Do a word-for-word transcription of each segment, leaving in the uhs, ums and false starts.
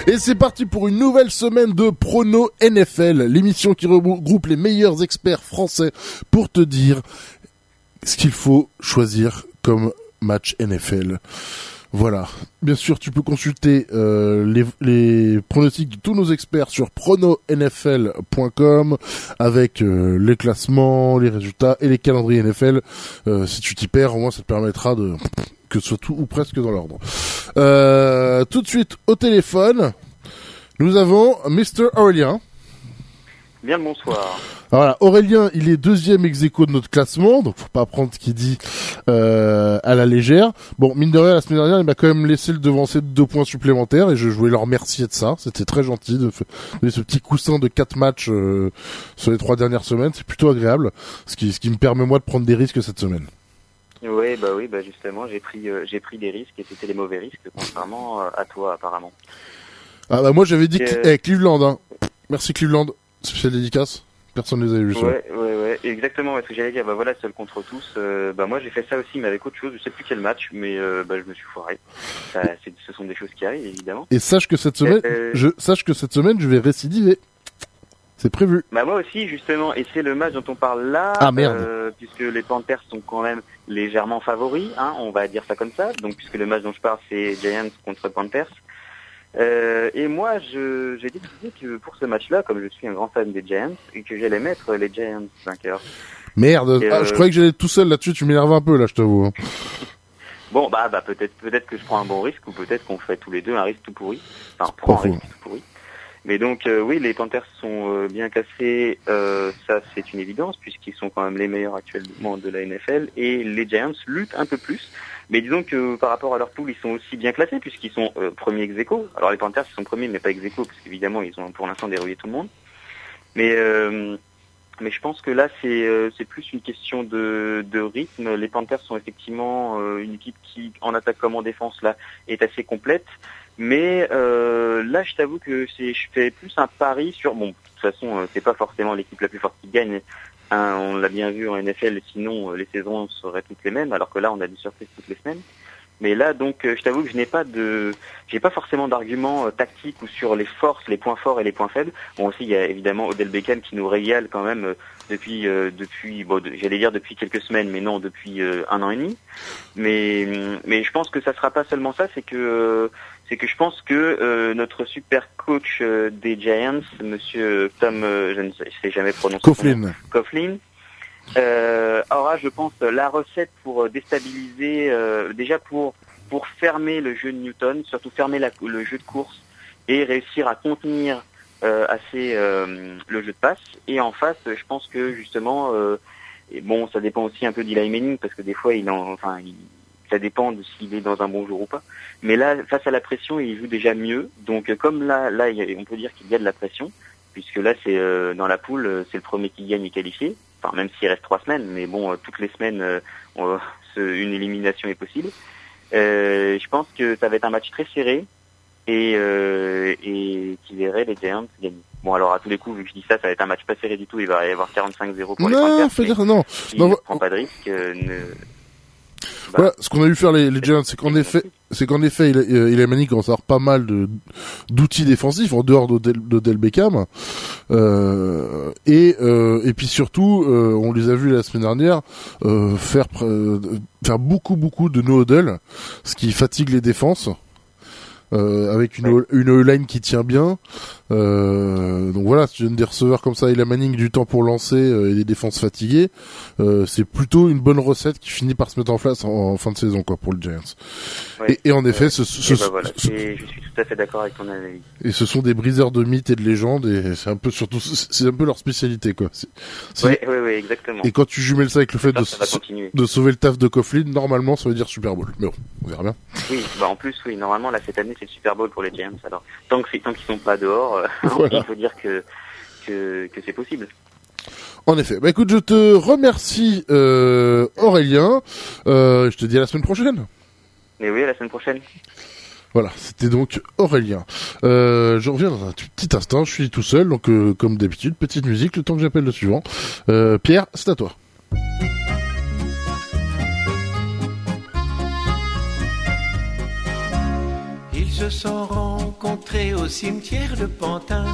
Et c'est parti pour une nouvelle semaine de Prono N F L, l'émission qui regroupe les meilleurs experts français pour te dire ce qu'il faut choisir comme match N F L. Voilà. Bien sûr, tu peux consulter euh, les, les pronostics de tous nos experts sur prono N F L point com avec euh, les classements, les résultats et les calendriers N F L. Euh, si tu t'y perds, au moins ça te permettra de que ce soit tout ou presque dans l'ordre. Euh, tout de suite au téléphone, nous avons mister Aurélien. Bien le bonsoir. Voilà, Aurélien, il est deuxième ex-aequo de notre classement, donc faut pas prendre ce qu'il dit euh, à la légère. Bon, mine de rien, la semaine dernière, il m'a quand même laissé le devancer de deux points supplémentaires, et je voulais leur remercier de ça. C'était très gentil de donner ce petit coussin de quatre matchs euh, sur les trois dernières semaines. C'est plutôt agréable, ce qui, ce qui me permet moi de prendre des risques cette semaine. Oui, bah oui, bah justement, j'ai pris, euh, j'ai pris des risques, et c'était les mauvais risques, contrairement euh, à toi, apparemment. Ah bah moi j'avais dit euh... que... hey, Cleveland, hein. Merci Cleveland, spécial dédicace. Personne ne les avait vus. Ouais, ça. ouais, ouais, exactement. Parce que j'allais dire, bah voilà, seul contre tous. Euh, bah moi, j'ai fait ça aussi, mais avec autre chose. Je sais plus quel match, mais euh, bah je me suis foiré. Ça, c'est, ce sont des choses qui arrivent, évidemment. Et sache que cette semaine, euh... je sache que cette semaine, je vais récidiver. C'est prévu. Bah moi aussi, justement, et c'est le match dont on parle là. Ah merde. Euh, puisque les Panthers sont quand même légèrement favoris, hein, on va dire ça comme ça. Donc puisque le match dont je parle, c'est Giants contre Panthers. Euh, et moi, je, j'ai décidé que pour ce match-là, comme je suis un grand fan des Giants, et que j'allais mettre les Giants vainqueurs. Merde, et ah, euh... je croyais que j'allais être tout seul là-dessus, tu m'énerves un peu là, je t'avoue. Bon, bah, bah peut-être, peut-être que je prends un bon risque, ou peut-être qu'on fait tous les deux un risque tout pourri. Enfin, prend un risque tout pourri. Mais donc, euh, oui, les Panthers sont euh, bien classés, euh, ça c'est une évidence, puisqu'ils sont quand même les meilleurs actuellement de la N F L, et les Giants luttent un peu plus. Mais disons que par rapport à leur poule, ils sont aussi bien classés puisqu'ils sont euh, premiers ex-aequo. Alors les Panthers, ils sont premiers, mais pas ex-aequo, parce qu'évidemment, ils ont pour l'instant dérouillé tout le monde. Mais euh, mais je pense que là, c'est euh, c'est plus une question de, de rythme. Les Panthers sont effectivement euh, une équipe qui, en attaque comme en défense, là, est assez complète. Mais euh, là, je t'avoue que c'est, je fais plus un pari sur... Bon, de toute façon, euh, c'est pas forcément l'équipe la plus forte qui gagne. Hein, on l'a bien vu en N F L, sinon euh, les saisons seraient toutes les mêmes, alors que là on a des surprises toutes les semaines. Mais là donc euh, je t'avoue que je n'ai pas de j'ai pas forcément d'arguments euh, tactiques ou sur les forces, les points forts et les points faibles. Bon aussi il y a évidemment Odell Beckham qui nous régale quand même euh, depuis euh, depuis bon de, j'allais dire depuis quelques semaines, mais non depuis euh, un an et demi. Mais mais je pense que ça sera pas seulement ça, c'est que euh, c'est que je pense que euh, notre super coach euh, des Giants, Monsieur Tom, euh, je ne sais, je sais jamais prononcer Coughlin, Coughlin, euh, aura, je pense, la recette pour déstabiliser, euh, déjà pour pour fermer le jeu de Newton, surtout fermer la, le jeu de course et réussir à contenir euh, assez euh, le jeu de passe. Et en face, je pense que justement, euh, et bon, ça dépend aussi un peu d'Eli Manning parce que des fois, il en, enfin, il, ça dépend de s'il est dans un bon jour ou pas. Mais là, face à la pression, il joue déjà mieux. Donc, comme là, là, on peut dire qu'il y a de la pression, puisque là, c'est euh, dans la poule, c'est le premier qui gagne et qualifié. Enfin, même s'il reste trois semaines, mais bon, euh, toutes les semaines, euh, on, ce, une élimination est possible. Euh, je pense que ça va être un match très serré et, euh, et qui verrait les Giants gagner. Bon, alors à tous les coups, vu que je dis ça, ça va être un match pas serré du tout. Il va y avoir quarante-cinq zéro pour non, les Panthers. Faut dire, non, si non. ne prend pas de risque. Euh, ne... Bah, voilà, ce qu'on a vu faire les, les Giants, c'est qu'en effet, c'est qu'en effet, il a, il a Manning commence à avoir pas mal de, d'outils défensifs en dehors d'Odell, d'Odell Beckham, euh, et, euh, et puis surtout, euh, on les a vus la semaine dernière, euh, faire, euh, faire beaucoup, beaucoup de no-huddle, ce qui fatigue les défenses. Euh, avec une, une O-line qui tient bien. Euh, donc voilà, si tu donnes des receveurs comme ça, Eli Manning du temps pour lancer euh, et des défenses fatiguées, euh, c'est plutôt une bonne recette qui finit par se mettre en place en, en fin de saison, quoi, pour le Giants. Ouais, et, et en euh, effet, ce, ce, et bah voilà, ce, et je suis tout à fait d'accord avec ton analyse. Et ce sont des briseurs de mythes et de légendes, et c'est un peu surtout, c'est un peu leur spécialité, quoi. C'est, c'est... Ouais, ouais, ouais, exactement. Et quand tu jumelles ça avec le fait ça, de, ça so- de sauver le taf de Coughlin, normalement, ça veut dire Super Bowl. Mais bon, on verra bien. Oui, bah en plus, oui, normalement, là, cette année, c'est le Super Bowl pour les Giants. Alors, tant que c'est, tant qu'ils sont pas dehors, euh, voilà. Il faut dire que, que, que c'est possible. En effet. Bah écoute, je te remercie, euh, Aurélien. Euh, je te dis à la semaine prochaine. Mais oui, à la semaine prochaine. Voilà, c'était donc Aurélien. Euh, je reviens dans un petit instant, je suis tout seul, donc euh, comme d'habitude, petite musique, le temps que j'appelle le suivant. Euh, Pierre, c'est à toi. Il se sont rencontrés au cimetière de Pantin.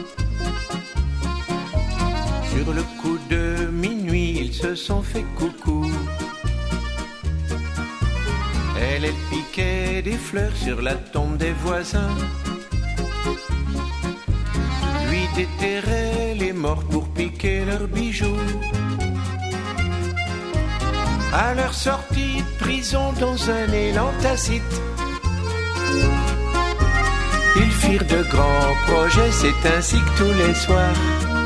Sur le coup de minuit, ils se sont fait coucou. Elle, elle piquait des fleurs sur la tombe des voisins. Lui déterrait les morts pour piquer leurs bijoux. À leur sortie de prison dans un élan tacite, ils firent de grands projets, c'est ainsi que tous les soirs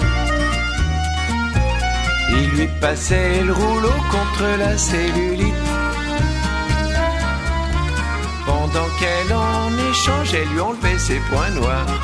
il lui passait le rouleau contre la cellulite, pendant qu'elle en échangeait lui enlevait ses points noirs.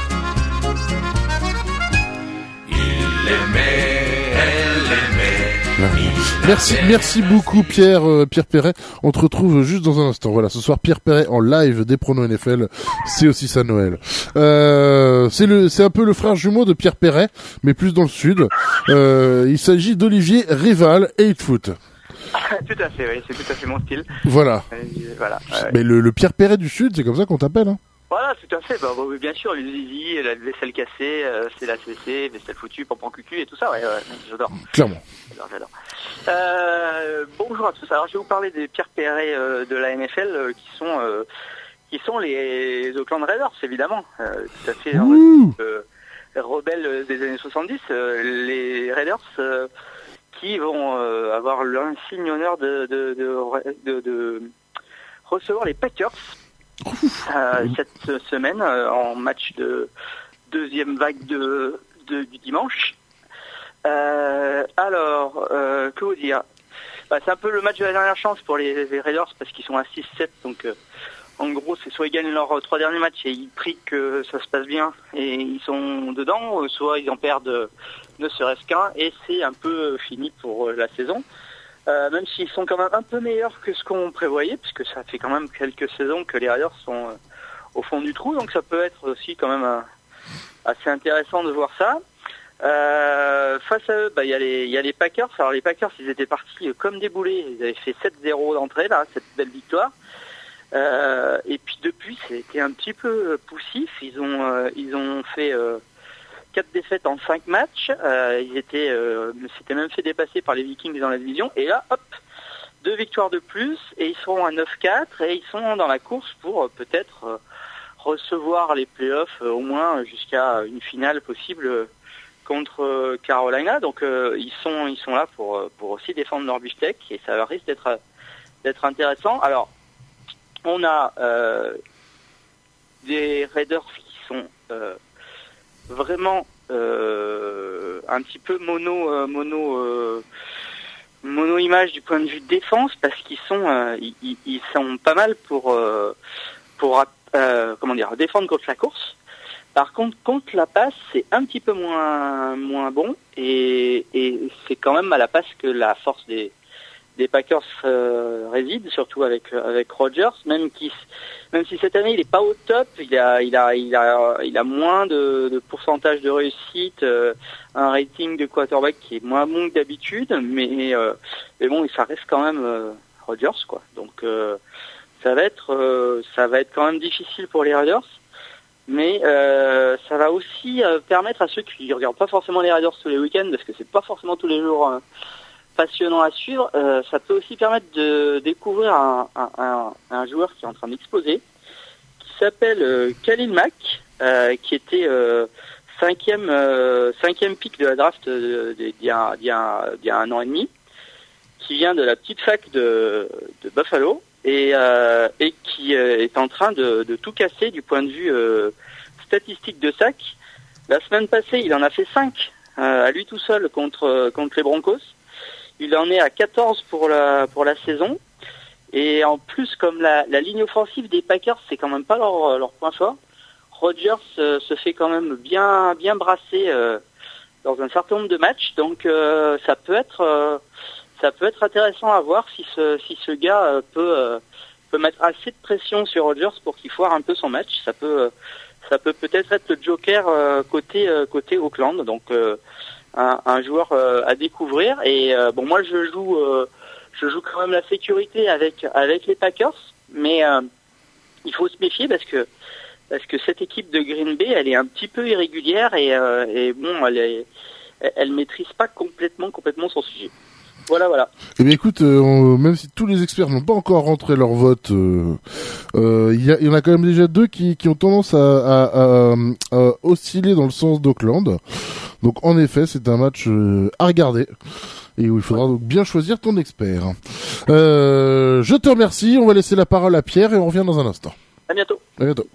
Il l'aimait, elle l'aimait. Merci, merci beaucoup Pierre, euh, Pierre Perret. On te retrouve juste dans un instant. Voilà, ce soir Pierre Perret en live des pronos N F L. C'est aussi ça Noël. Euh, c'est le, c'est un peu le frère jumeau de Pierre Perret, mais plus dans le sud. Euh, il s'agit d'Olivier Rival, eight foot. Tout à fait, oui, c'est tout à fait mon style. Voilà. Euh, voilà. Euh, mais le, le Pierre Perret du sud, c'est comme ça qu'on t'appelle, hein. Voilà, tout à fait. Bah, bah, bien sûr, le zizi, la vaisselle cassée, euh, c'est la C C, vaisselle foutue, pampan cucu et tout ça. Ouais, ouais, j'adore. Clairement. J'adore, j'adore. Euh, bonjour à tous. Alors, je vais vous parler des Pierre Perret euh, de la N F L, euh, qui sont euh, qui sont les Oakland Raiders, évidemment. Euh, tout à fait. Euh, rebelles des années soixante-dix, euh, les Raiders euh, qui vont euh, avoir l'insigne honneur de de, de, de de recevoir les Packers. Euh, cette semaine euh, en match de deuxième vague de, de du dimanche. Euh, alors, euh, que vous dire, bah, c'est un peu le match de la dernière chance pour les, les Raiders parce qu'ils sont à six sept, donc euh, en gros c'est soit ils gagnent leurs trois derniers matchs et ils prient que ça se passe bien et ils sont dedans, soit ils en perdent ne serait-ce qu'un et c'est un peu fini pour la saison. Euh, même s'ils sont quand même un peu meilleurs que ce qu'on prévoyait, puisque ça fait quand même quelques saisons que les Raiders sont euh, au fond du trou, donc ça peut être aussi quand même euh, assez intéressant de voir ça. Euh, face à eux, bah, il y a les, il y a les Packers. Alors les Packers, ils étaient partis comme des boulets, ils avaient fait sept zéro d'entrée, là, cette belle victoire. Euh, et puis depuis, c'était un petit peu poussif. Ils ont, euh, ils ont fait euh, quatre défaites en cinq matchs. Euh, ils étaient, euh, s'étaient même fait dépasser par les Vikings dans la division. Et là, hop, deux victoires de plus et ils seront à neuf quatre et ils sont dans la course pour euh, peut-être euh, recevoir les playoffs euh, au moins jusqu'à une finale possible euh, contre euh, Carolina. Donc euh, ils sont, ils sont là pour euh, pour aussi défendre leur beefsteak et ça risque d'être d'être intéressant. Alors on a euh, des Raiders qui sont euh, vraiment euh, un petit peu mono euh, mono euh, mono image du point de vue de défense parce qu'ils sont euh, ils, ils sont pas mal pour euh, pour euh, comment dire défendre contre la course. Par contre contre la passe c'est un petit peu moins moins bon et et c'est quand même à la passe que la force des des Packers euh, réside, surtout avec avec Rodgers, même qui même si cette année il est pas au top, il a il a il a il a moins de, de pourcentage de réussite, euh, un rating de quarterback qui est moins bon que d'habitude, mais euh, mais bon, ça reste quand même euh, Rodgers quoi. Donc euh, ça va être euh, ça va être quand même difficile pour les Raiders, mais euh, ça va aussi euh, permettre à ceux qui regardent pas forcément les Raiders tous les week-ends, parce que c'est pas forcément tous les jours euh, passionnant à suivre, euh, ça peut aussi permettre de découvrir un, un, un, un joueur qui est en train d'exploser, qui s'appelle euh, Khalil Mack, euh, qui était euh, cinquième euh, cinquième pick de la draft euh, d'il y a, d'il y a, d'il y a un an et demi, qui vient de la petite fac de, de Buffalo et, euh, et qui euh, est en train de, de tout casser du point de vue euh, statistique de sac. La semaine passée, il en a fait cinq euh, à lui tout seul contre contre les Broncos. Il en est à quatorze pour la pour la saison et en plus comme la, la ligne offensive des Packers c'est quand même pas leur leur point fort. Rodgers euh, se fait quand même bien bien brasser euh, dans un certain nombre de matchs, donc euh, ça peut être euh, ça peut être intéressant à voir si ce si ce gars euh, peut euh, peut mettre assez de pression sur Rodgers pour qu'il foire un peu son match. Ça peut euh, ça peut peut-être être le joker euh, côté euh, côté Oakland, donc euh, Un, un joueur euh, à découvrir et euh, bon moi je joue euh, je joue quand même la sécurité avec avec les Packers, mais euh, il faut se méfier parce que parce que cette équipe de Green Bay, elle est un petit peu irrégulière et, euh, et bon, elle est, elle maîtrise pas complètement, complètement son sujet. Voilà, voilà. Eh bien, écoute, euh, on, même si tous les experts n'ont pas encore rentré leur vote, il euh, euh, y, y en a quand même déjà deux qui, qui ont tendance à, à, à, à osciller dans le sens d'Auckland. Donc, en effet, c'est un match euh, à regarder et où il faudra donc bien choisir ton expert. Euh, je te remercie. On va laisser la parole à Pierre et on revient dans un instant. À bientôt. À bientôt.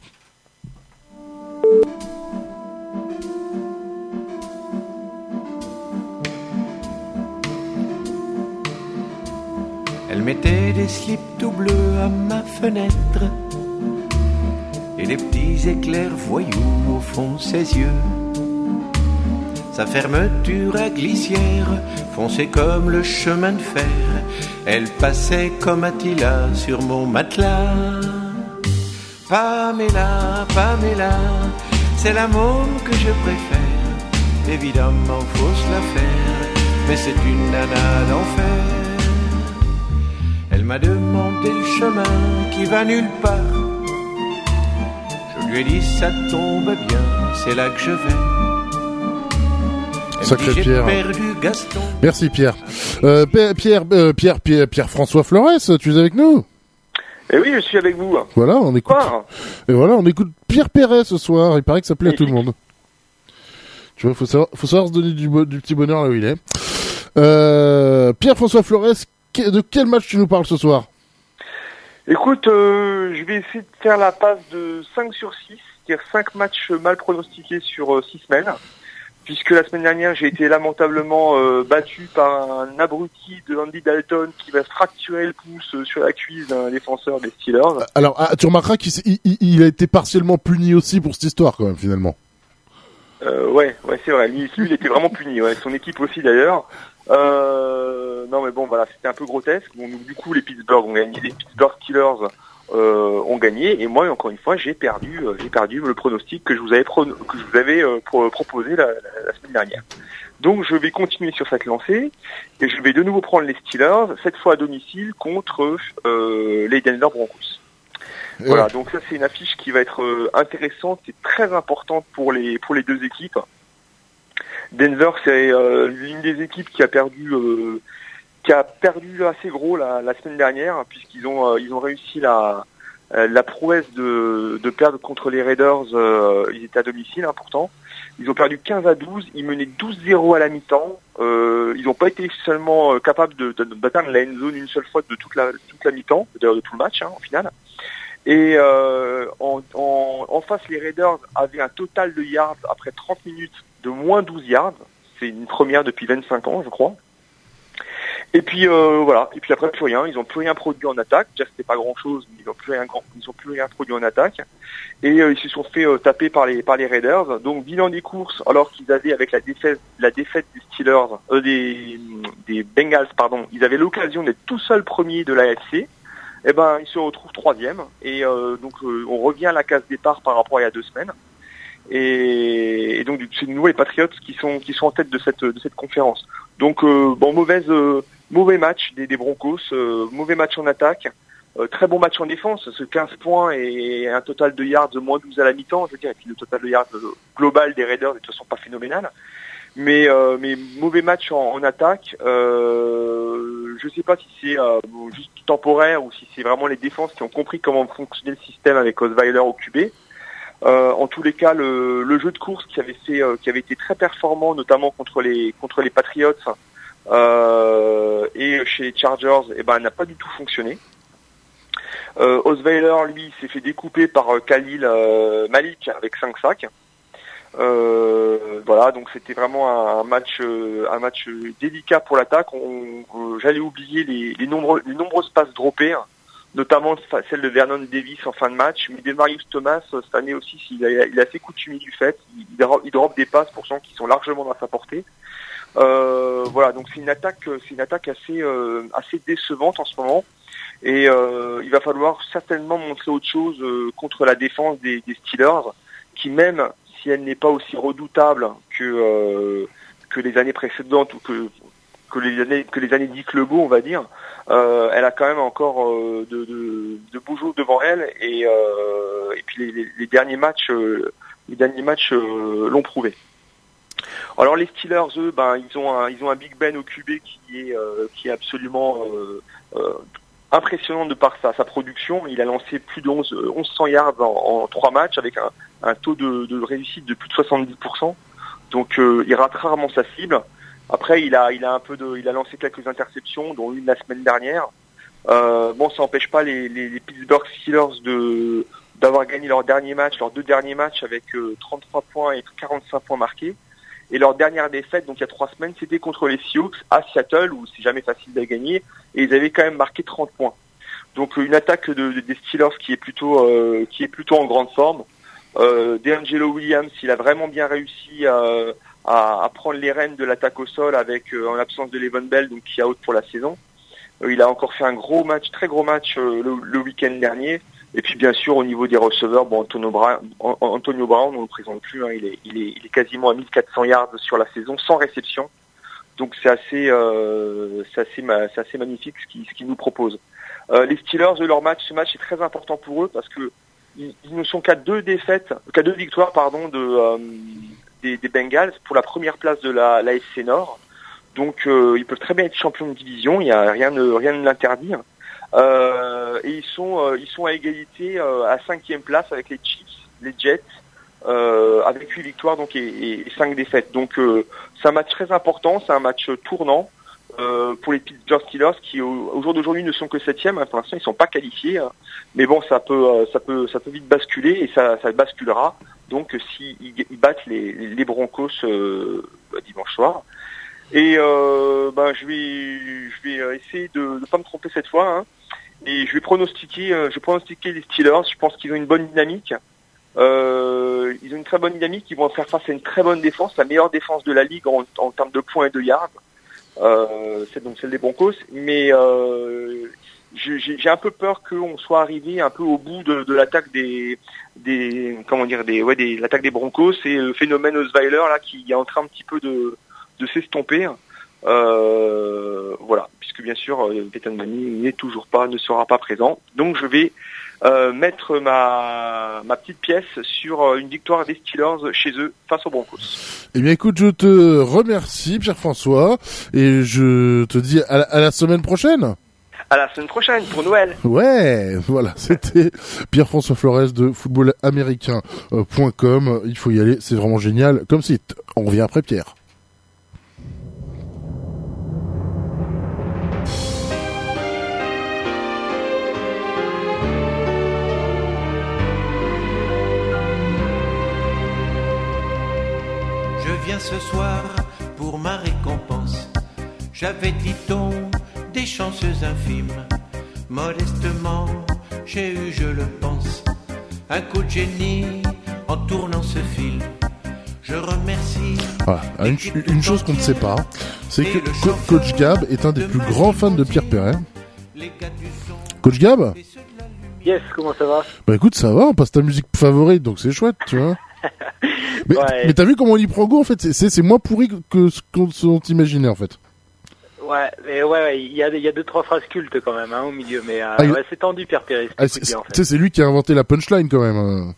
Elle mettait des slips tout bleus à ma fenêtre et des petits éclairs voyous au fond de ses yeux. Sa fermeture à glissière fonçait comme le chemin de fer. Elle passait comme Attila sur mon matelas. Pamela, Pamela, c'est la môme que je préfère. Évidemment, faut se la faire, mais c'est une nana d'enfer. Elle m'a demandé le chemin qui va nulle part. Je lui ai dit ça tombe bien, c'est là que je vais. Elle Sacré dit, Pierre. Perdu Gaston. Merci Pierre. Euh, Pierre, Pierre, euh, Pierre, Pierre, Pierre François Flores, tu es avec nous? Eh oui, je suis avec vous. Voilà, on écoute. Quoi Et voilà, on écoute Pierre Perret ce soir. Il paraît que ça plaît à tout le monde. Tu vois, faut savoir, faut savoir se donner du, bo- du petit bonheur là où il est. Euh, Pierre François Flores. De quel match tu nous parles ce soir? Écoute, euh, je vais essayer de faire la passe de cinq sur six, c'est-à-dire cinq matchs mal pronostiqués sur euh, six semaines, puisque la semaine dernière j'ai été lamentablement euh, battu par un abruti de Andy Dalton qui va se fracturer le pouce sur la cuisse d'un défenseur des Steelers. Alors, ah, tu remarqueras qu'il il, il, il a été partiellement puni aussi pour cette histoire quand même finalement. Euh, ouais, ouais, c'est vrai. Lui, lui, il était vraiment puni. Ouais, son équipe aussi d'ailleurs. Euh, non, mais bon, voilà, c'était un peu grotesque. Bon, donc, du coup, les Pittsburgh ont gagné, les Pittsburgh Steelers euh, ont gagné, et moi, encore une fois, j'ai perdu, euh, j'ai perdu le pronostic que je vous avais pro- que je vous avais euh, pro- proposé la, la, la semaine dernière. Donc, je vais continuer sur cette lancée, et je vais de nouveau prendre les Steelers, cette fois à domicile contre euh, les Denver Broncos. Ouais. Voilà, donc ça c'est une affiche qui va être euh, intéressante et très importante pour les pour les deux équipes. Denver, c'est euh, l'une des équipes qui a perdu euh, qui a perdu assez gros la, la semaine dernière, puisqu'ils ont euh, ils ont réussi la euh, la prouesse de de perdre contre les Raiders. Euh, ils étaient à domicile, hein, pourtant. Ils ont perdu quinze à douze, ils menaient douze zéro à la mi-temps. Euh, ils n'ont pas été seulement euh, capables de, de, d'atteindre la end zone une seule fois de toute la toute la mi-temps, d'ailleurs de tout le match, hein, au final. Et euh, en, en, en face, les Raiders avaient un total de yards après trente minutes de moins douze yards. C'est une première depuis vingt-cinq ans, je crois. Et puis euh, voilà. Et puis après plus rien. Ils n'ont plus rien produit en attaque. Déjà c'était pas grand chose, mais ils n'ont plus rien, ils ont plus rien produit en attaque. Et euh, ils se sont fait euh, taper par les par les Raiders. Donc bilan des courses, alors qu'ils avaient avec la défaite la défaite des Steelers, euh, des des Bengals, pardon, ils avaient l'occasion d'être tout seuls premiers de l'A F C. Eh ben, ils se retrouvent troisième, et euh, donc euh, on revient à la case départ par rapport à il y a deux semaines. Et, et donc c'est de nouveau les Patriots qui sont qui sont en tête de cette de cette conférence. Donc euh, bon, mauvaise euh, mauvais match des, des Broncos, euh, mauvais match en attaque, euh, très bon match en défense, ce quinze points et un total de yards de moins douze à la mi-temps, je veux dire, et puis le total de yards global des Raiders est de toute façon pas phénoménal. Mais euh, mais mauvais match en, en attaque. Euh, je sais pas si c'est euh, juste temporaire ou si c'est vraiment les défenses qui ont compris comment fonctionnait le système avec Osweiler au Q B. Euh, en tous les cas, le, le jeu de course qui avait fait, euh, qui avait été très performant, notamment contre les contre les Patriots euh, et chez les Chargers, eh ben n'a pas du tout fonctionné. Euh, Osweiler, lui, s'est fait découper par euh, Khalil euh, Malik avec cinq sacs. Euh, voilà, donc c'était vraiment un, un match, euh, un match délicat pour l'attaque. On, euh, j'allais oublier les, les nombreux, les nombreuses passes droppées, hein, notamment celle de Vernon Davis en fin de match. Mais Demarius Thomas cette année aussi, il, a, il est assez coutumier du fait. Il, il, drop, il drop des passes pour ceux qui sont largement à sa portée. Euh, voilà, donc c'est une attaque, c'est une attaque assez, euh, assez décevante en ce moment. Et euh, il va falloir certainement montrer autre chose euh, contre la défense des, des Steelers, qui même si elle n'est pas aussi redoutable que euh, que les années précédentes ou que que les années que les années Dick LeBeau, on va dire, euh, elle a quand même encore euh, de, de, de beaux jours devant elle et, euh, et puis les, les, les derniers matchs, euh, les derniers matchs euh, l'ont prouvé. Alors les Steelers, eux, ben ils ont un, ils ont un Big Ben au Q B qui est, euh, qui est absolument euh, euh, impressionnant de par sa, sa production. Il a lancé plus de onze cents yards en, en trois matchs avec un, un taux de, de réussite de plus de soixante-dix pour cent. Donc euh, il rate rarement sa cible. Après, il a, il a un peu de, il a lancé quelques interceptions, dont une la semaine dernière. Euh, bon, ça n'empêche pas les, les, les Pittsburgh Steelers de d'avoir gagné leur dernier match, leurs deux derniers matchs avec euh, trente-trois points et quarante-cinq points marqués. Et leur dernière défaite, donc il y a trois semaines, c'était contre les Seahawks à Seattle, où c'est jamais facile de gagner, et ils avaient quand même marqué trente points. Donc une attaque de, de, des Steelers qui est plutôt, euh, qui est plutôt en grande forme. Euh, DeAngelo Williams, il a vraiment bien réussi à, à, à prendre les rênes de l'attaque au sol avec, euh, en l'absence de Le'Veon Bell, donc qui est out pour la saison. Euh, il a encore fait un gros match, très gros match euh, le, le week-end dernier. Et puis bien sûr au niveau des receveurs, bon Antonio Brown, Antonio Brown, on ne le présente plus, hein, il, est, il, est, il est quasiment à mille quatre cents yards sur la saison sans réception. Donc c'est assez, euh, c'est assez, c'est assez magnifique ce qu'ils, ce qu'ils nous proposent. Euh, les Steelers, eux, leur match, ce match est très important pour eux parce que ils, ils ne sont qu'à deux défaites, qu'à deux victoires pardon de euh, des, des Bengals pour la première place de la, la F C Nord. Donc euh, ils peuvent très bien être champions de division, il y a rien de rien ne l'interdit. Euh, et ils sont euh, ils sont à égalité euh, à cinquième place avec les Chiefs, les Jets, euh, avec huit victoires donc et, et cinq défaites. Donc euh, c'est un match très important, c'est un match tournant euh, pour les Pittsburgh Steelers qui au, au jour d'aujourd'hui ne sont que septième. Hein, pour l'instant ils sont pas qualifiés, hein, mais bon ça peut euh, ça peut ça peut vite basculer et ça ça basculera. Donc s'ils si ils battent les les Broncos euh, dimanche soir. Et euh, ben je vais je vais essayer de ne pas me tromper cette fois. Hein. Et je vais pronostiquer, euh, je vais pronostiquer les Steelers. Je pense qu'ils ont une bonne dynamique. Euh, ils ont une très bonne dynamique. Ils vont faire face à une très bonne défense, la meilleure défense de la ligue en, en termes de points et de yards. Euh, c'est donc celle des Broncos. Mais euh, j'ai, j'ai un peu peur qu'on soit arrivé un peu au bout de, de l'attaque des, des, comment dire, des, ouais, des, l'attaque des Broncos. C'est le phénomène Osweiler là qui est en train un petit peu de, de s'estomper. Euh, voilà, puisque bien sûr Peyton Manning n'est toujours pas, ne sera pas présent. Donc je vais euh, mettre ma ma petite pièce sur une victoire des Steelers chez eux face aux Broncos. Eh bien écoute, je te remercie Pierre-François et je te dis à la, à la semaine prochaine. À la semaine prochaine pour Noël. Ouais, voilà, c'était Pierre-François Flores de football américain point com. Il faut y aller, c'est vraiment génial comme site. On revient après Pierre. Je viens ce soir pour ma récompense. J'avais, dit-on, des chances infimes. Modestement, j'ai eu, je le pense, un coup de génie en tournant ce film. Je remercie. Voilà. Une, une chose qu'on ne sait pas, c'est que Co- Coach Gab est un des plus grands fans de Pierre Perret. Coach Gab ? Yes, comment ça va ? Bah écoute, ça va, on passe ta musique favorite, donc c'est chouette, tu vois. Mais, ouais. mais t'as vu comment on y prend goût en fait, c'est, c'est, c'est moins pourri que ce qu'on s'imaginait en fait. Ouais, mais ouais, ouais, il y a, il y a deux trois phrases cultes quand même hein, au milieu, mais euh, ah, ouais, c'est tendu Pierre Perret. Ah, c'est, bien, en fait. Tu sais, c'est lui qui a inventé la punchline quand même. Hein.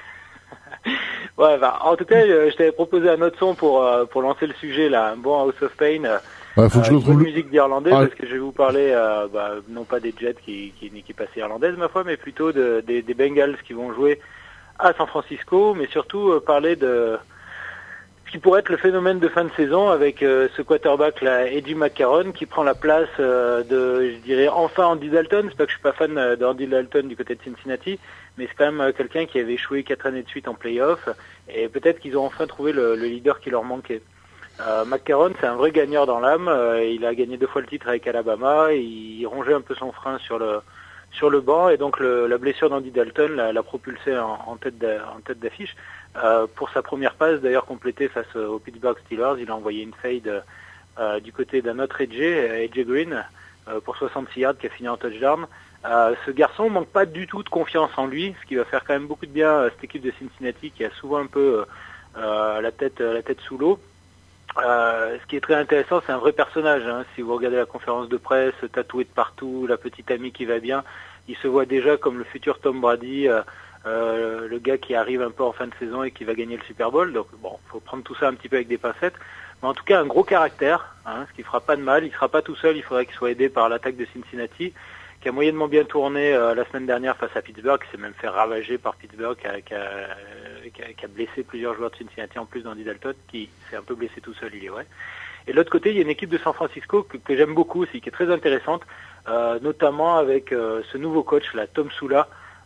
Ouais, bah en tout cas, je, je t'avais proposé un autre son pour euh, pour lancer le sujet là, un bon House of Pain. Ouais, faut que je euh, le trouve. Musique d'Irlandais, ah. parce que je vais vous parler, euh, bah, non pas des Jets qui qui qui passent irlandaise ma foi, mais plutôt de, des, des Bengals qui vont jouer à San Francisco, mais surtout euh, parler de ce qui pourrait être le phénomène de fin de saison avec euh, ce quarterback là, Eddie McCarron, qui prend la place euh, de, je dirais, enfin Andy Dalton. C'est pas que je suis pas fan euh, d'Andy Dalton du côté de Cincinnati, mais c'est quand même euh, quelqu'un qui avait échoué quatre années de suite en playoff, et peut-être qu'ils ont enfin trouvé le, le leader qui leur manquait. Euh, McCarron, c'est un vrai gagneur dans l'âme. Euh, il a gagné deux fois le titre avec Alabama. Il rongeait un peu son frein sur le sur le banc, et donc le, la blessure d'Andy Dalton l'a, l'a propulsé en, en, tête d'a, en tête d'affiche. Euh, pour sa première passe, d'ailleurs complétée face aux Pittsburgh Steelers, il a envoyé une fade euh, du côté d'un autre A J, A J Green, euh, pour soixante-six yards, qui a fini en touchdown. Euh, ce garçon manque pas du tout de confiance en lui, ce qui va faire quand même beaucoup de bien à cette équipe de Cincinnati qui a souvent un peu euh, la tête la tête sous l'eau. Euh, ce qui est très intéressant, c'est un vrai personnage. Hein. Si vous regardez la conférence de presse, tatoué de partout, la petite amie qui va bien, il se voit déjà comme le futur Tom Brady, euh, euh, le gars qui arrive un peu en fin de saison et qui va gagner le Super Bowl. Donc bon, faut prendre tout ça un petit peu avec des pincettes. Mais en tout cas, un gros caractère, hein, ce qui fera pas de mal. Il sera pas tout seul, il faudrait qu'il soit aidé par l'attaque de Cincinnati, qui a moyennement bien tourné euh, la semaine dernière face à Pittsburgh, qui s'est même fait ravager par Pittsburgh, qui a, qui, a, qui, a, qui a blessé plusieurs joueurs de Cincinnati, en plus d'Andy Dalton, qui s'est un peu blessé tout seul, il est vrai. Et de l'autre côté, il y a une équipe de San Francisco que, que j'aime beaucoup aussi, qui est très intéressante, euh, notamment avec euh, ce nouveau coach, là, Tom Sula,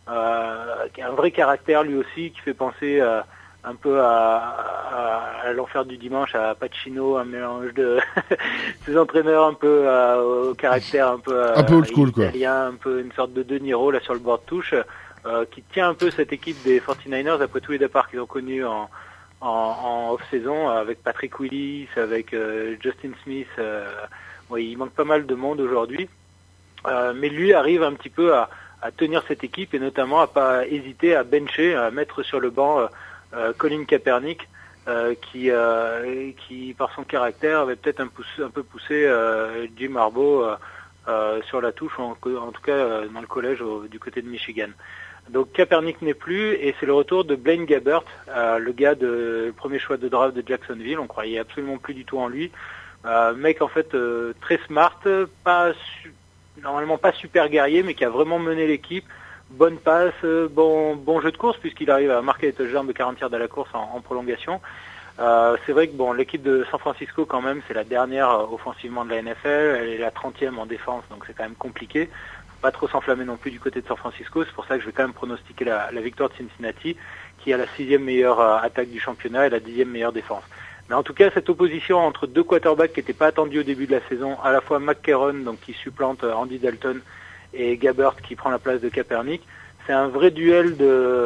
euh, qui a un vrai caractère lui aussi, qui fait penser euh, un peu à, à, à l'enfer du dimanche, à Pacino, un mélange de ces entraîneurs un peu à, au caractère un peu, un peu old school, italien, quoi. Un peu une sorte de De Niro là sur le bord de touche, euh, qui tient un peu cette équipe des forty-niners après tous les départs qu'ils ont connus en, en, en off-saison, avec Patrick Willis, avec euh, Justin Smith. Euh, ouais, il manque pas mal de monde aujourd'hui, euh, mais lui arrive un petit peu à, à tenir cette équipe et notamment à pas hésiter à bencher, à mettre sur le banc euh, Euh, Colin Kaepernick, euh, qui, euh, qui par son caractère avait peut-être un, pousse, un peu poussé euh, Jim Harbaugh euh, euh, sur la touche, en, en tout cas euh, dans le collège au, du côté de Michigan. Donc Kaepernick n'est plus et c'est le retour de Blaine Gabbert, euh, le gars de le premier choix de draft de Jacksonville. On croyait absolument plus du tout en lui. Euh, mec en fait euh, très smart, pas su, normalement pas super guerrier, mais qui a vraiment mené l'équipe. Bonne passe, bon bon jeu de course puisqu'il arrive à marquer les touchdowns de quarante yards à la course en, en prolongation. Euh, c'est vrai que bon, l'équipe de San Francisco quand même, c'est la dernière euh, offensivement de la N F L, elle est la trentième en défense, donc c'est quand même compliqué. Faut pas trop s'enflammer non plus du côté de San Francisco, c'est pour ça que je vais quand même pronostiquer la, la victoire de Cincinnati, qui a la sixième meilleure euh, attaque du championnat et la dixième meilleure défense. Mais en tout cas, cette opposition entre deux quarterbacks qui n'étaient pas attendus au début de la saison, à la fois McCarron, donc qui supplante euh, Andy Dalton, et Gabbert qui prend la place de Kaepernick, c'est un vrai duel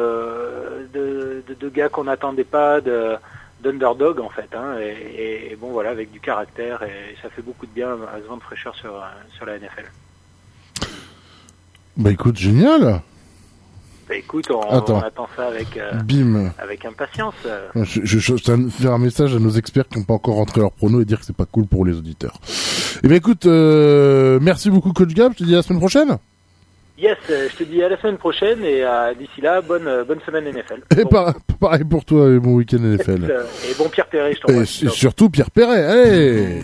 de de, de, de gars qu'on n'attendait pas, de d'underdog en fait, hein, et, et bon voilà, avec du caractère, et ça fait beaucoup de bien à ce vent de fraîcheur sur sur la N F L. Bah écoute, génial. Bah écoute, on, on attend ça avec euh, bim avec impatience. Je, je, je, je tiens à faire un message à nos experts qui n'ont pas encore rentré leur prono et dire que c'est pas cool pour les auditeurs. Eh bien écoute, euh, merci beaucoup Coach Gab, je te dis à la semaine prochaine. Yes, je te dis à la semaine prochaine et euh, d'ici là, bonne bonne semaine N F L. Et bon. par, pareil pour toi et bon week-end N F L. Et bon Pierre Perret, je t'envoie. Et, et surtout Pierre Perret, allez.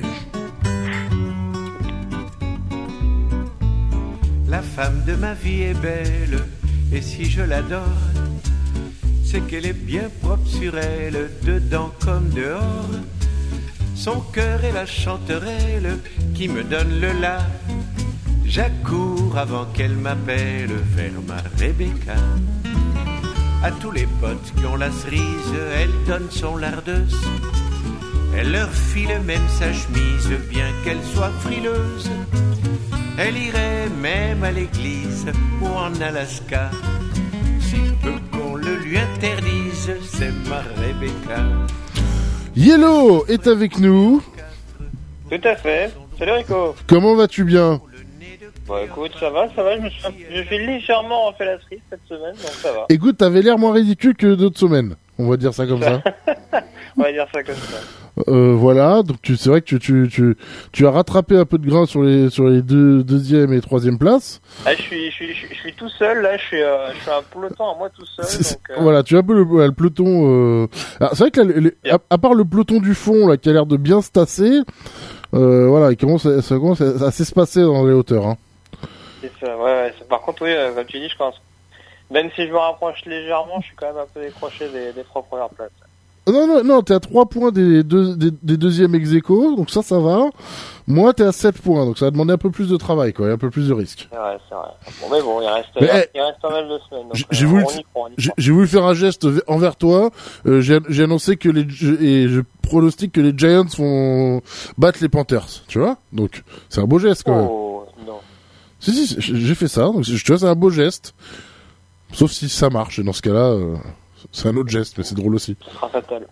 La femme de ma vie est belle, et si je l'adore, c'est qu'elle est bien propre sur elle, dedans comme dehors. Son cœur est la chanterelle qui me donne le la. J'accours avant qu'elle m'appelle vers ma Rebecca. À tous les potes qui ont la cerise, elle donne son lardeuse. Elle leur file même sa chemise, bien qu'elle soit frileuse. Elle irait même à l'église ou en Alaska. Si peu qu'on le lui interdise, c'est ma Rebecca. Yellow est avec nous. Tout à fait. Salut Rico. Comment vas-tu bien? Bon écoute, ça va, ça va, je me suis, je suis légèrement enfelastré cette semaine, donc ça va. Écoute, t'avais l'air moins ridicule que d'autres semaines. On va dire ça comme ça. On va dire ça comme ça. Euh, voilà, donc tu, c'est vrai que tu, tu, tu, tu as rattrapé un peu de grain sur les, sur les deux, deuxième et troisième places. Ah, je suis, je suis, je suis, je suis tout seul, là, je suis, euh, je suis un peloton à moi tout seul, donc, euh... Voilà, tu as un peu le, le peloton, euh... Alors, c'est vrai que là, les, les, à, à part le peloton du fond, là, qui a l'air de bien se tasser, euh, voilà, il commence à, ça commence à, à s'espacer dans les hauteurs, hein. C'est ça, ouais, ouais. Par contre, oui, euh, comme tu dis, je pense, même si je me rapproche légèrement, je suis quand même un peu décroché des, des trois premières places. Non, non, non, t'es à trois points des, deux, des, des deuxièmes ex-aequo, donc ça, ça va. Moi, t'es à sept points, donc ça va demander un peu plus de travail, quoi, et un peu plus de risques. C'est vrai, c'est vrai. Bon, mais bon, il reste, mais, il reste, il reste pas mal de semaines. Donc, j'ai, euh, voulu, on y croit, on y j'ai, croit. j'ai voulu faire un geste envers toi, euh, j'ai, j'ai annoncé que les, et je pronostique que les Giants vont battre les Panthers, tu vois? Donc, c'est un beau geste, quand même. Oh, non. Si, si, j'ai fait ça, donc tu vois, c'est un beau geste. Sauf si ça marche, et dans ce cas-là, euh, c'est un autre geste, mais c'est drôle aussi. Ce sera fatal.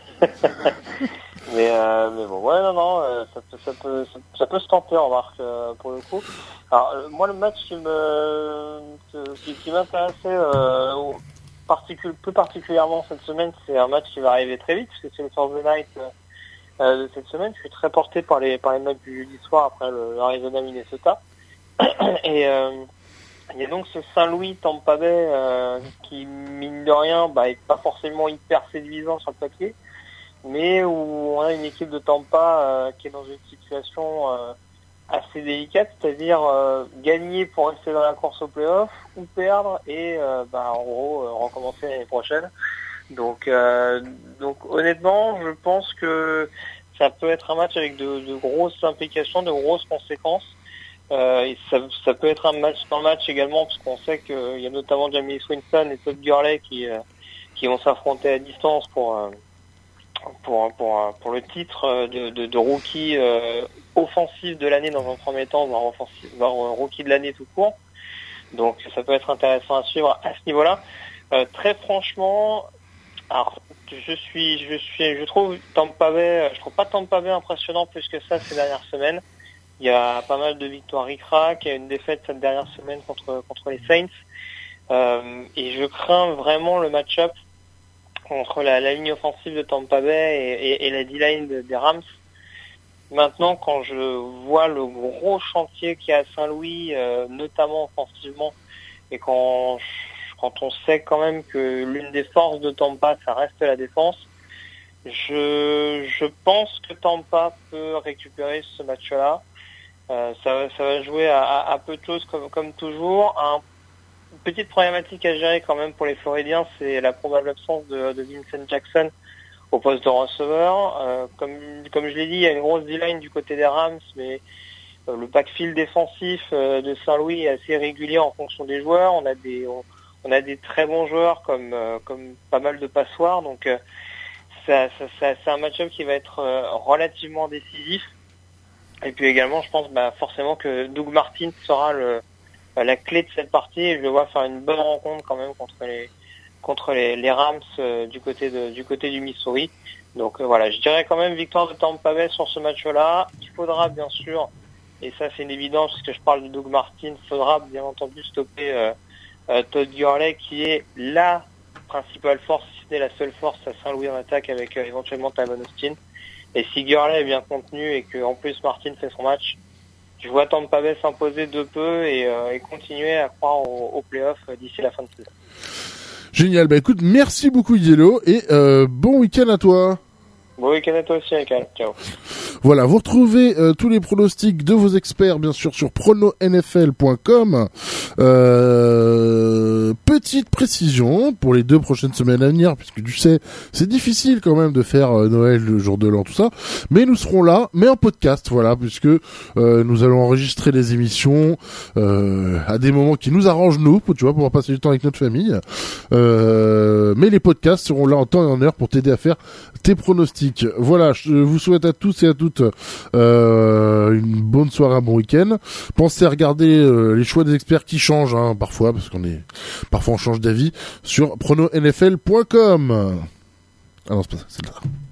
mais, euh, mais bon, ouais, non, non, euh, ça, peut, ça, peut, ça, ça peut se tenter, en marque, euh, pour le coup. Alors, euh, moi, le match qui me, qui, qui m'intéressait, euh, particul- plus particulièrement cette semaine, c'est un match qui va arriver très vite, puisque c'est le Thursday Night, euh, de cette semaine. Je suis très porté par les, par les matchs du jeudi soir après le Arizona Minnesota. Et, euh, Il y a donc ce Saint-Louis Tampa Bay euh, qui, mine de rien, bah, est pas forcément hyper séduisant sur le papier, mais où on a une équipe de Tampa euh, qui est dans une situation euh, assez délicate, c'est-à-dire euh, gagner pour rester dans la course au play-off ou perdre et euh, bah, en gros euh, recommencer l'année prochaine. Donc, euh, donc honnêtement, je pense que ça peut être un match avec de, de grosses implications, de grosses conséquences. Euh, et ça, ça peut être un match dans le match également, parce qu'on sait qu'il y a notamment Jameis Winston et Todd Gurley qui euh, qui vont s'affronter à distance pour euh, pour pour pour le titre de de, de rookie euh, offensif de l'année dans un premier temps, voire offensif, voire rookie de l'année tout court. Donc ça peut être intéressant à suivre à ce niveau-là. Euh, très franchement, alors je suis je suis je trouve Tampa Bay, je trouve pas Tampa Bay impressionnant plus que ça ces dernières semaines. Il y a pas mal de victoires ric-rac, il y a une défaite cette dernière semaine contre contre les Saints. Euh, et je crains vraiment le match-up entre la, la ligne offensive de Tampa Bay et, et, et la D-line de, des Rams. Maintenant, quand je vois le gros chantier qu'il y a à Saint-Louis, euh, notamment offensivement, et quand quand on sait quand même que l'une des forces de Tampa, ça reste la défense, je je pense que Tampa peut récupérer ce match-là. Euh, ça, ça va jouer à, à, à peu de choses comme, comme toujours. Un, une petite problématique à gérer quand même pour les Floridiens, c'est la probable absence de, de Vincent Jackson au poste de receveur. Euh, comme, comme je l'ai dit, il y a une grosse D-line du côté des Rams, mais euh, le backfield défensif euh, de Saint-Louis est assez régulier en fonction des joueurs. On a des, on, on a des très bons joueurs comme, euh, comme pas mal de passoires. Donc euh, ça, ça, ça, c'est un match-up qui va être euh, relativement décisif. Et puis également, je pense bah, forcément que Doug Martin sera le, bah, la clé de cette partie. Et je le vois faire une bonne rencontre quand même contre les contre les, les Rams euh, du côté de du côté du Missouri. Donc euh, voilà, je dirais quand même victoire de Tampa Bay sur ce match-là. Il faudra bien sûr, et ça c'est une évidence parce que je parle de Doug Martin, il faudra bien entendu stopper euh, euh, Todd Gurley qui est la principale force, si ce n'est la seule force à Saint-Louis en attaque avec euh, éventuellement Tavon Austin. Et si Gurley est bien contenu et que en plus Martin fait son match, je vois Tampa Bay s'imposer de peu et, euh, et continuer à croire au, au play-off d'ici la fin de saison. Génial, bah écoute, merci beaucoup Yellow et euh, bon week-end à toi. Bon week-end à toi aussi, Michael. Ciao. Voilà, vous retrouvez euh, tous les pronostics de vos experts, bien sûr, sur prono N F L point com. Euh, petite précision pour les deux prochaines semaines à venir, puisque tu sais, c'est difficile quand même de faire euh, Noël, le jour de l'an, tout ça. Mais nous serons là, mais en podcast, voilà, puisque euh, nous allons enregistrer les émissions euh, à des moments qui nous arrangent nous, tu vois, pour passer du temps avec notre famille. Euh, mais les podcasts seront là en temps et en heure pour t'aider à faire tes pronostics. Voilà, je vous souhaite à tous et à toutes euh, une bonne soirée, un bon week-end. Pensez à regarder euh, les choix des experts qui changent hein, parfois, parce qu'on est parfois on change d'avis sur prono N F L point com. Ah non, c'est pas ça, c'est là.